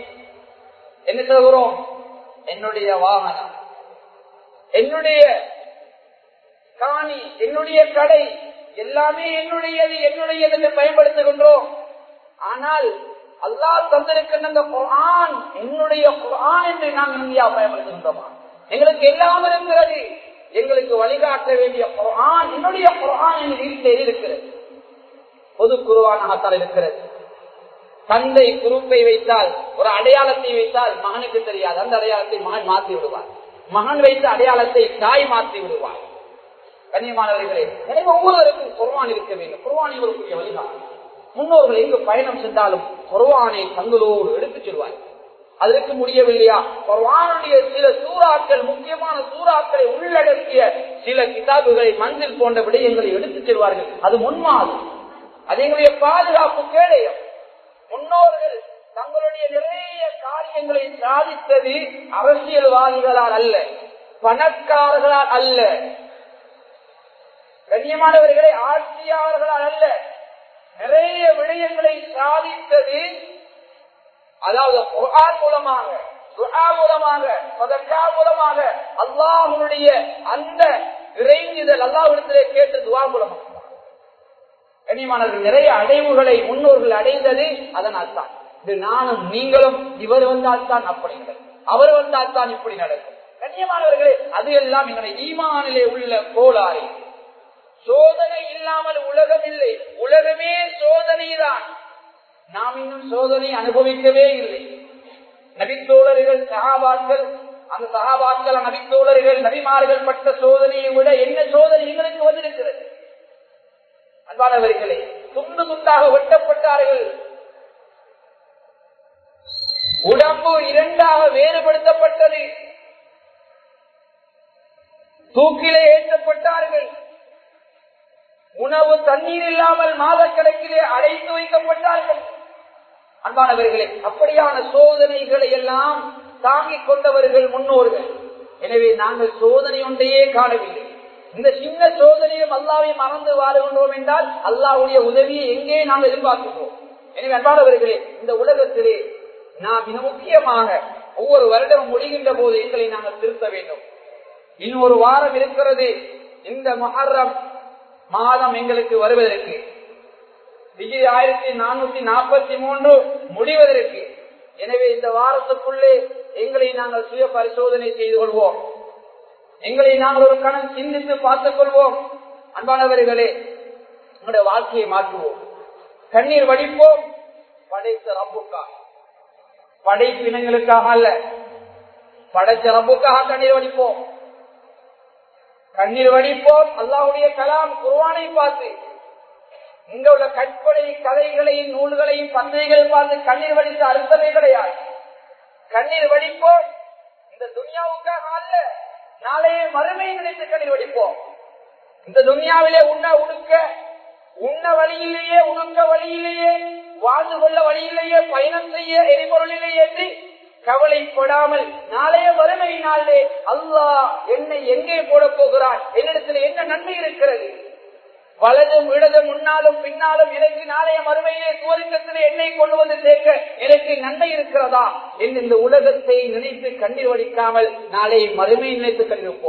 என்ன சொல்கிறோம்? என்னுடைய வாகனம், என்னுடைய காணி, என்னுடைய கடை, எல்லாமே என்னுடையது என்னுடையது என்று பயன்படுத்துகின்றோம். ஆனால் அல்லாஹ் தந்திருக்கின்ற அந்த குர்ஆன் என்னுடைய குர்ஆன் என்று நாம் இந்தியா பயன்படுத்துகின்றோமா? எங்களுக்கு எல்லாம் இருக்கிறது. எங்களுக்கு வழிகாட்ட வேண்டிய குர்ஆன் என்னுடைய குர்ஆன் என் வீட்டில் இருக்கிறது. பொது குர்ஆனாகத்தான் இருக்கிறது. தந்தை குரூப்பை வைத்தால், ஒரு அடையாளத்தை வைத்தால் மகனுக்கு தெரியாது. அந்த அடையாளத்தை மகன் மாற்றி விடுவார். மகன் வைத்த அடையாளத்தை தாய் மாற்றி விடுவார். கண்ணியமானவர்களே, எனவே ஒவ்வொருவருக்கும் குர்ஆன் இருக்க வேண்டும். குர்ஆன் இவருக்குரிய வழிகாட்டு. முன்னோர்கள் எங்கு பயணம் சென்றாலும் குர்ஆனை தங்களோடு எடுத்துச் செல்வார். அதற்கு முடியவில்லையா, குர்ஆனுடைய சில சூறாக்கள், முக்கியமான சூறாக்களை உள்ளடக்கிய சில கிதாபுகளை, மந்தில் போன்ற விடயங்களை எடுத்துச் செல்வார்கள். அது முன்மாது, அது எங்களுடைய பாதுகாப்பு கேடயம். முன்னோர்கள் தங்களுடைய நிறைய காரியங்களை சாதித்தது அரசியல்வாதிகளால் அல்ல, பணக்காரர்களால் அல்ல, கண்ணியமானவர்களை ஆட்சியாளர்களால் அல்ல. நிறைய விடயங்களை சாதித்தது அதாவது குர்ஆன் மூலமாக, துஆ மூலமாக, சதகா மூலமாக, அல்லாஹ்வுடைய அந்த இறைஞ்சுதல், அல்லாஹ்விடத்திலே கேட்ட துஆ மூலமாக. கண்ணியமானவர்கள், நிறைய அடைவுகளை முன்னோர்கள் அடைந்தது அதனால் தான். இது நானும் நீங்களும் இவர் வந்தால் தான் அப்படி நடக்கும், அவர் வந்தால் தான் இப்படி நடக்கும். கண்ணியமானவர்களே, அது எல்லாம் எங்களுடைய ஈமானிலே உள்ள கோளாறு. சோதனை இல்லாமல் உலகம் இல்லை. உலகமே சோதனை தான். நாம் இன்னும் சோதனை அனுபவிக்கவே இல்லை. நபித்தோழர்கள், சஹாபாக்கள், அந்த சஹாபாக்கள், நபித்தோழர்கள், நபிமார்கள் பட்ட சோதனையை விட என்ன சோதனை எங்களுக்கு வந்திருக்கிறது? அன்பானவர்களே, துண்டு துண்டாக வெட்டப்பட்டார்கள். உடம்பு இரண்டாக வேறுபடுத்தப்பட்டது. தூக்கிலே ஏற்றப்பட்டார்கள். உணவு தண்ணீர் இல்லாமல் மாதக்கணக்கிலே அடைத்து வைக்கப்பட்டார்கள். அன்பானவர்களே, அப்படியான சோதனைகளை எல்லாம் தாங்கிக் கொண்டவர்கள் முன்னோர்கள். எனவே நாங்கள் சோதனை ஒன்றையே காணவில்லை. இந்த சின்ன சோதனையும் அல்லாஹ்வை மறந்து வாழுகின்றோம் என்றால் அல்லாஹ்வுடைய உதவியை எங்கே நாங்கள் எதிர்பார்க்கிறோம்? எனவே அன்பானவர்களே, இந்த உலகத்திலே நாம் மிக முக்கியமாக ஒவ்வொரு வருடம் முடிகின்ற போது எங்களை நாங்கள் திருத்த வேண்டும். இன்னொரு வாரம் இருக்கிறது இந்த முஹர்ரம் மாதம் எங்களுக்கு வருவதற்கு, ஹிஜ்ரி ஆயிரத்தி நானூத்தி நாற்பத்தி மூன்று முடிவதற்கு. எனவே இந்த வாரத்துக்குள்ளே எங்களை நாங்கள் சுய பரிசோதனை செய்து கொள்வோம். எங்களை நாங்கள் ஒரு கணம் சிந்தித்து பார்த்துக் கொள்வோம். அன்பானவர்களே, நம்முடைய வாழ்க்கையை மாற்றுவோம். கண்ணீர் வடிப்போம். படைத்த ரப்புக்காக, படைப்பினங்களுக்காக அல்ல, படைத்த ரப்புக்காக கண்ணீர் வடிப்போம். கண்ணீர் வடிப்போம். அல்லாஹ்வுடைய கலாம் குர்ஆனை பார்த்து, இங்க உள்ள கற்பனை கதைகளையும் நூல்களையும் பந்தயங்கள் பார்த்து கண்ணீர் வடித்த அர்த்தமே கிடையாது. கண்ணீர் வடிப்போம் இந்த துன்யாவுக்காக அல்ல, நாளைய மறுமை நினைத்து கண்ணீர் வடிப்போம். இந்த துன்யாவிலே உண்ண உடுக்க உண்ண வழியிலேயே, உடுக்க வழியிலேயே, வாழ்ந்து கொள்ள வழியிலேயே, பயணம் செய்ய எரிபொருளிலேயே என்று கவலைப்படாமல் நாளைய வறுமையினாலே அல்லாஹ் என்னை எங்கே போட போகிறான், என்னிடத்தில் என்ன நன்மை இருக்கிறது, வலதும் இடதும் முன்னாலும் பின்னாலும் எனக்கு நாளைய மறுமையிலே சுவர்க்கத்திலே என்னை கொண்டு வந்து சேர்க்க எனக்கு நன்மை இருக்கிறதா என்று இந்த உலகத்தை நினைத்து கண்ணீர் வடிக்காமல் நாளை மறுமை நினைத்து கண்டிருப்போம்.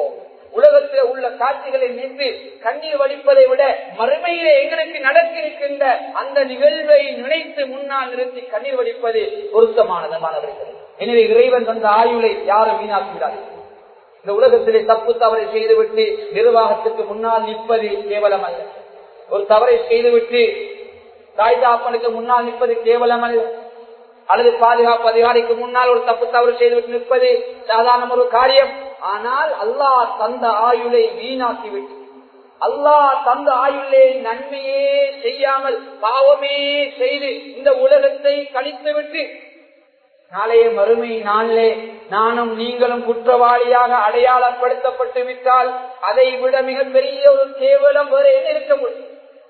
உலகத்தில் உள்ள காட்சிகளை நின்று கண்ணீர் வடிப்பதை விட மறுமையிலே எங்களுக்கு நடக்க இருக்கின்ற அந்த நிகழ்வை நினைத்து முன்னால் நிறுத்தி கண்ணீர் வடிப்பது பொருத்தமானது மாணவர்கள். எனவே இறைவன் தந்த ஆயுளை யாரும் வீணாக்குகிறார்கள். இந்த உலகத்திலே தப்பு தவறை செய்துவிட்டு நிர்வாகத்துக்கு முன்னால் நிற்பது கேவலம் அல்ல. ஒரு தவறை செய்துவிட்டு தாய் தாப்பனுக்கு முன்னால் நிற்பது கேவலம் அல்ல. அல்லது பாதுகாப்பு அதிகாரிக்கு முன்னால் ஒரு தப்பு தவறு செய்துவிட்டு நிற்பது சாதாரண ஒரு காரியம். ஆனால் அல்லாஹ் தந்த ஆயுளை வீணாக்கிவிட்டு, அல்லாஹ் தந்த ஆயுளை நன்மையே செய்யாமல் பாவமே செய்து இந்த உலகத்தை கழித்து விட்டு நாளைய மறுமை நாளிலே நானும் நீங்களும் குற்றவாளியாக அடையாளப்படுத்தப்பட்டு விட்டால் அதை விட மிகப்பெரிய ஒரு கேவலம் வேறு என்ன இருக்க முடியும்?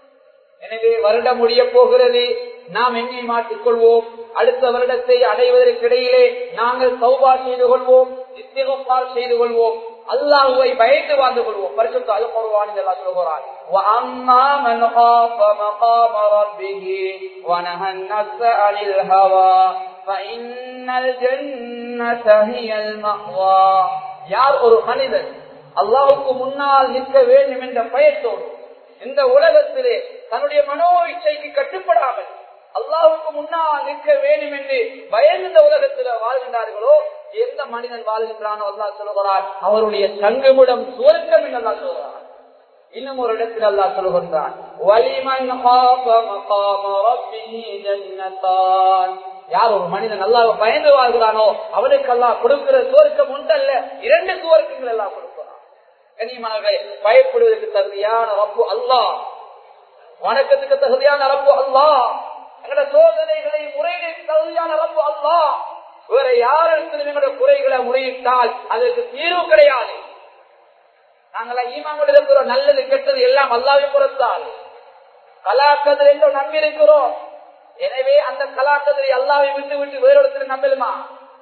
எனவே வருடம் முடிய போகிறது, நாம் எண்ணை மாற்றிக் கொள்வோம். அடுத்த வருடத்தை அடைவதற்கிடையிலே நாங்கள் தௌபா செய்து கொள்வோம், இஸ்திக்ஃபார் செய்து கொள்வோம், அல்லாஹ்வை பயந்து வாழ்ந்து கொள்வோம். பரிசுத்த அல் குர்ஆனில் அல்லாஹ் சொல்கிறார், வஅம்மா மன் காஃப மகாம ரப்பிஹி வனஹன் நஃஸ அனில் ஹவா ஃபஇன்னல் ஜன்னத ஹியல் மஅவா. யார் ஒரு மனிதன் அல்லாஹ்வுக்கு முன்னால் நிற்க வேண்டும் என்ற பயத்தோடு இந்த உலகத்திலே தன்னுடைய மனோ இச்சைக்கு கட்டுப்படாமல் அல்லாஹ்வுக்கு முன்னால் நிற்க வேண்டும் என்று பயந்த உலகத்தில் வாழ்கின்றார்களோ, எந்த மனிதன் வாழ்கின்றானோ அல்லாஹ் சொல்கிறார் அவருடைய தங்குமிடம் சுவர்க்கம் என்று அல்லாஹ் சொல்கிறார். இன்னும் ஒரு இடத்தில் அல்லாஹ் சொல்கின்றான், வலிமன் காஃப மகாம ரப்பிஹி ஜன்னதான். யார் ஒரு மனிதன் அல்லாஹ்வை பயந்து வாழ்கிறானோ அவனுக்கு அல்லாஹ் கொடுக்கிற சுவர்க்கம் ஒன்றல்ல, இரண்டு சுவர்க்கங்கள் அல்லாஹ் கொடுக்கிறான். கனிமானவர்களே, பயப்படுவதற்கு தகுதியான ரப்பு அல்லாஹ், வணக்கத்துக்கு தகுதியான ரப்பு அல்லாஹ், எங்களோட சோதனைகளை முறையிட்டு தகுதியான ரப்பு அல்லாஹ். வேற யாரிடத்திலும் எங்களுடைய குறைகளை முறையிட்டால் அதற்கு தீர்வு கிடையாது. நாங்களா ஈமான் இருக்கிறோம், நல்லது கெட்டது எல்லாம் அல்லாஹ்வை பொறுத்தால் கலாக்கதில் என்று நம்பி இருக்கிறோம். எனவே அந்த கலாக்கதிரை அல்லாஹ்வை விட்டு விட்டு வேறு இடத்துல நம்பலுமா?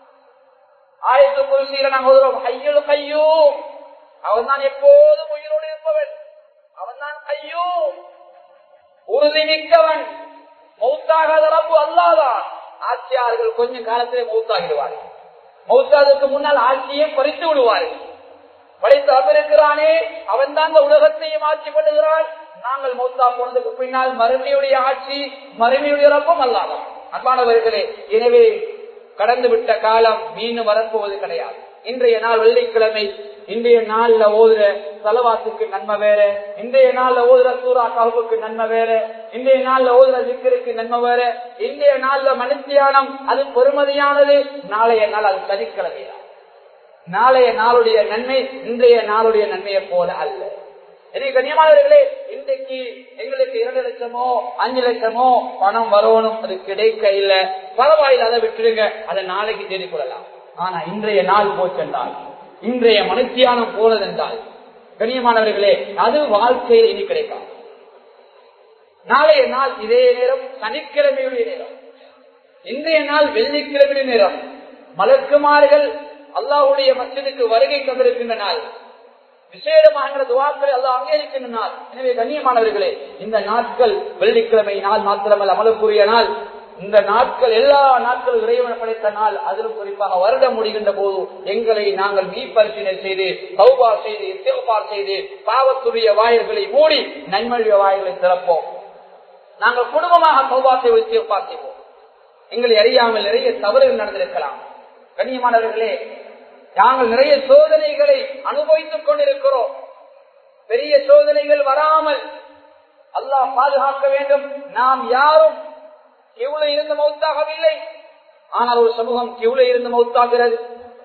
ஆயத்து குர்சியில நாங்கள் ஓதுறோம், ஹய்யுல் கய்யூம், அவன் தான் எப்போதும் உயிரோடு இருப்பவன், அவன் தான் கய்யூம், உறுதி மிக்கவன், மௌத்தாகாத ரப்பு அல்லாஹ்தான். ஆட்சியாளர்கள் கொஞ்ச காலத்திலே மௌத்தாகிடுவார்கள், மௌத்தாதற்கு முன்னால் ஆட்சியை பறித்து விடுவார்கள். படைத்து அபிருக்கிறானே அவன் தான் இந்த உலகத்தையும் ஆட்சி பண்ணுகிறான். நாங்கள் மௌத்தா போனதுக்கு பின்னால் மறுமையுடைய ஆட்சி, மறுமையுடைய ரப்பம் அல்லாஹ்தான். அன்பானவர்களே, எனவே கடந்து விட்ட காலம் மீண்டும் வரப்போவது கிடையாது. இன்றைய நாள் வெள்ளிக்கிழமை, இன்றைய நாள்ல ஓதுற சலவாத்துக்கு நன்மை வேற, இன்றைய நாள்ல ஓதுற சூரா கஹ்ஃபுக்கு நன்மை வேற, இன்றைய நாள்ல ஓதுற திக்ருக்கு நன்மை வேற, இன்றைய நாள்ல மனுத்தியானம் அது பெருமதியானது, நாளைய நாள் அது சனிக்கிழமை. நாளைய நாளுடைய நன்மை இன்றைய நாளுடைய நன்மையை போல அல்ல. எனவே கண்ணியமானவர்களே, இன்றைக்கு எங்களுக்கு இரண்டு லட்சமோ அஞ்சு லட்சமோ பணம் வரணும், அது கிடைக்க இல்ல, பரவாயில்ல, அதை விட்டுடுங்க, அதை நாளைக்கு தேடிக் கொள்ளலாம். ஆனா இன்றைய நாள் போச்சென்றால், இன்றைய மனுத்தியானம் போனதென்றால் கண்ணியமானவர்களே, அது வாழ்க்கையில் இனி கிடைக்காது. நாளைய நாள் இதே நேரம் சனிக்கிழமையுடைய நேரம், இன்றைய நாள் வெள்ளிக்கிழமையுடைய நேரம், மலக்குமார்கள் அல்லாஹ்வுடைய மஸ்ஜிதுக்கு வருகை தந்திருக்கின்ற நாள், விசேடமாக துஆக்களை அல்லாஹ் அங்கீகரிக்கின்ற நாள். எனவே கண்ணியமானவர்களே, இந்த நாட்கள் வெள்ளிக்கிழமை நாள் மாத்திரமல்ல, அமலுக்குரிய நாள். இந்த நாட்கள் எல்லா நாட்களும் இறைவன் படைத்த நாள். அதிலும் குறிப்பாக வருடம் முடிகின்ற போது எங்களை நாங்கள் மீபரிசீலனை செய்து, தௌபா செய்து, இஸ்திக்ஃபார் செய்து, பாவத்துடைய வாயில்களை மூடி நன்மையுடைய வாயில்களை திறப்போம். நாங்கள் குடும்பமாக தௌபா செய்து இஸ்திக்ஃபார் செய்வோம். எங்களை அறியாமல் நிறைய தவறுகள் நடந்திருக்கலாம். கண்ணியமானவர்களே, நாங்கள் நிறைய சோதனைகளை அனுபவித்துக் கொண்டிருக்கிறோம். பெரிய சோதனைகள் வராமல் அல்லாஹ் பாதுகாக்க வேண்டும். நாம் யாரும் கியூல இருந்து மௌத்தாகவில்லை, ஆனால் ஒரு சமூகம் கியூல இருந்து மௌத்தாகிறது.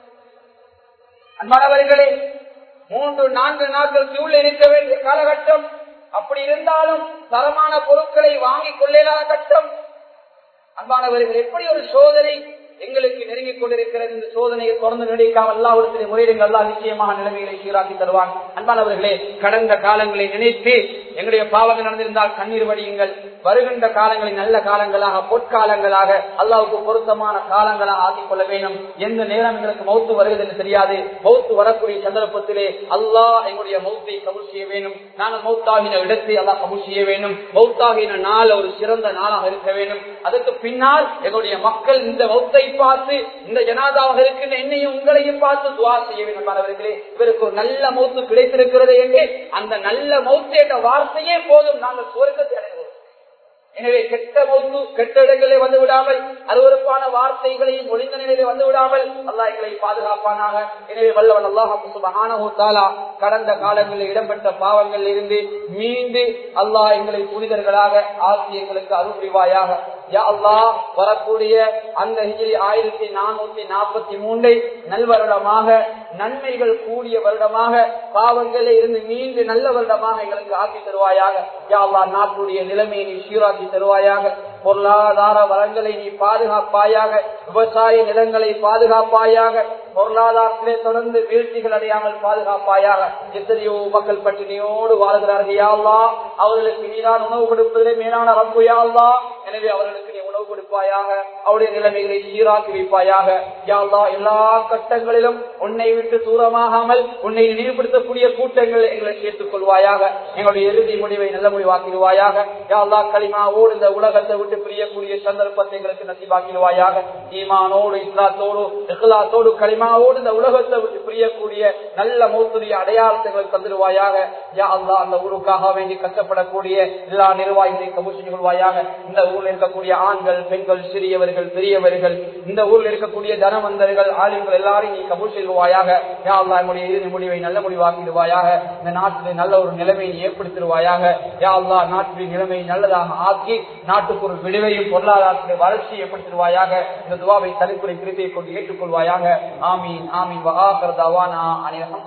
அன்பானவர்களே, மூன்று நான்கு நாட்கள் கியூல இருக்க வேண்டிய காலகட்டம். அப்படி இருந்தாலும் தரமான பொருட்களை வாங்கிக் கொள்ளலாத கட்டம். அன்பானவர்கள், எப்படி ஒரு சோதனை எங்களுக்கு நெருங்கிக் கொண்டிருக்கிறது. இந்த சோதனையை தொடர்ந்து நீடிக்காமல் அல்லாஹ்விடத்திலே முறையிடுங்கள். அல்லாஹ் நிச்சயமாக நிலைமைகளை சீராக்கி தருவான். அன்பானவர்களே, கடந்த காலங்களை நினைத்து எங்களுடைய பாவங்கள் நடந்திருந்தால் கண்ணீர் வடியுங்கள். வருகின்ற காலங்களில் நல்ல காலங்களாக பொற்காலங்களாக அல்லாஹ்வுக்கு பொருத்தமான காலங்களாக ஆக்கிக் கொள்ள வேண்டும். எந்த நேரம் எங்களுக்கு மௌத்து வருகிறது என்று தெரியாது. மௌத்து வரக்கூடிய சந்தர்ப்பத்திலே அல்லாஹ் எங்களுடைய மௌத்தை கபூல் செய்ய வேண்டும். நாங்கள் மௌத்தாகின இடத்தை அல்லாஹ் கபூல் செய்ய வேண்டும். மௌத்தாகின நாள் ஒரு சிறந்த நாளாக இருக்க வேண்டும். அதற்கு பின்னால் எங்களுடைய மக்கள் இந்த மௌத்தை பார்த்து இந்த ஜனாதாவாக இருக்கின்ற என்னையும் உங்களையும் பார்த்து துஆ செய்ய வேண்டும். அவர்களே, இவருக்கு ஒரு நல்ல மௌத்து கிடைத்திருக்கிறது என்று அந்த நல்ல மௌத்து என்ற வார்த்தையே போதும், நாங்கள் சுவர்க்கத்தை அடைவோம். எனவே கெட்ட மௌத்து கெட்ட இடங்களே வந்து விடாமல், அருவருப்பான வார்த்தைகளையும் ஒளிந்த நிலையிலே வந்து விடாமல் அல்லாஹ் எங்களை பாதுகாப்பானாக. எனவே வல்லவன் அல்லாஹ் சுப்ஹானஹு வ தஆலா கடந்த காலங்களில் இடம்பெற்ற பாவங்களில் இருந்து மீண்டு அல்லாஹ் எங்களை புனிதர்களாக ஆக்கி எங்களுக்கு அருள் புரிவாயாக. யா அல்லாஹ், வரக்கூடிய அந்த ஹிஜ்ரி ஆயிரத்தி நானூத்தி நாற்பத்தி மூன்றை நல்வருடமாக, நன்மைகள் கூடிய வருடமாக, பாவங்களில் இருந்து மீண்டு நல்ல வருடமாக எங்களுக்கு ஆக்கி தருவாயாக. யா அல்லாஹ், நாட்டுடைய நிலைமையை நீ சீராக்கி தருவாயாக. பொருளாதார வளங்களை நீ பாதுகாப்பாயாக. விவசாய நிலங்களை பாதுகாப்பாயாக. பொருளாதாரத்திலே தொடர்ந்து வீழ்ச்சிகள் அடையாமல் பாதுகாப்பாயாக. எத்தனையோ மக்கள் பட்டினியோடு வாழ்கிறார்கள். யா அல்லாஹ், அவர்களுக்கு நீதான் உணவு கொடுப்பதிலே மேலான ரப்பு. யா அல்லாஹ், எனவே அவர்களுக்கு நீ உணவு கொடுப்பாயாக. அவருடைய நிலைமைகளை சீராக்கி வைப்பாயாக. யா அல்லாஹ், எல்லா கட்டங்களிலும் உன்னை விட்டு தூரமாகாமல் உன்னை நினைவுபடுத்தக்கூடிய கூட்டங்கள் எங்களை சேர்த்துக் கொள்வாயாக. எங்களுடைய இறுதி முடிவை நல்ல முடிவாக்கிடுவாயாக. யா அல்லாஹ், களிமாவோடு இந்த உலகத்தை விட்டு பிரியக்கூடிய சந்தர்ப்பத்தை எங்களுக்கு நசீபாக்கிடுவாயாக. ஈமானோடு, இஸ்லாத்தோடு, இஹ்லாஸோடு, களிமாவோடு இந்த உலகத்தை விட்டு பிரியக்கூடிய நல்ல மௌத்துடைய அடையாளத்தை எங்களுக்கு தந்துடுவாயாக. யா அல்லாஹ், அந்த ஊருக்காக வேண்டி கஷ்டப்படக்கூடிய எல்லா நிர்வாகிகளையும் கபூல் செய்து கொள்வாயாக. இந்த ஊரில் இருக்கக்கூடிய ஆண்கள், பெண்கள், சிறியவர்கள், பெரியவர்கள், இந்த ஊரில் இருக்கக்கூடிய தனவந்தர்கள், ஆளுங்கள் எல்லாரையும் நீ கபூல் செய்வாயாக. யா அல்லாஹ், நம்முடைய இறுதி முடிவை நல்ல முடிவாக்கிடுவாயாக. இந்த நாட்டில் நல்ல ஒரு நிலைமையை ஏற்படுத்திடுவாயாக. யா அல்லாஹ், நாட்டின் நிலைமையை நல்லதாக ஆக்கி நாட்டுக்கு ஒரு விளைவையும் பொருளாதாரத்திலே வளர்ச்சி ஏற்படுத்திடுவாயாக. இந்த துவாவை தலைப்புரை திருத்தியை கொண்டு ஏற்றுக்கொள்வாயாக. ஆமீன் ஆமீன். வஆகிரு தஅவானா அனில்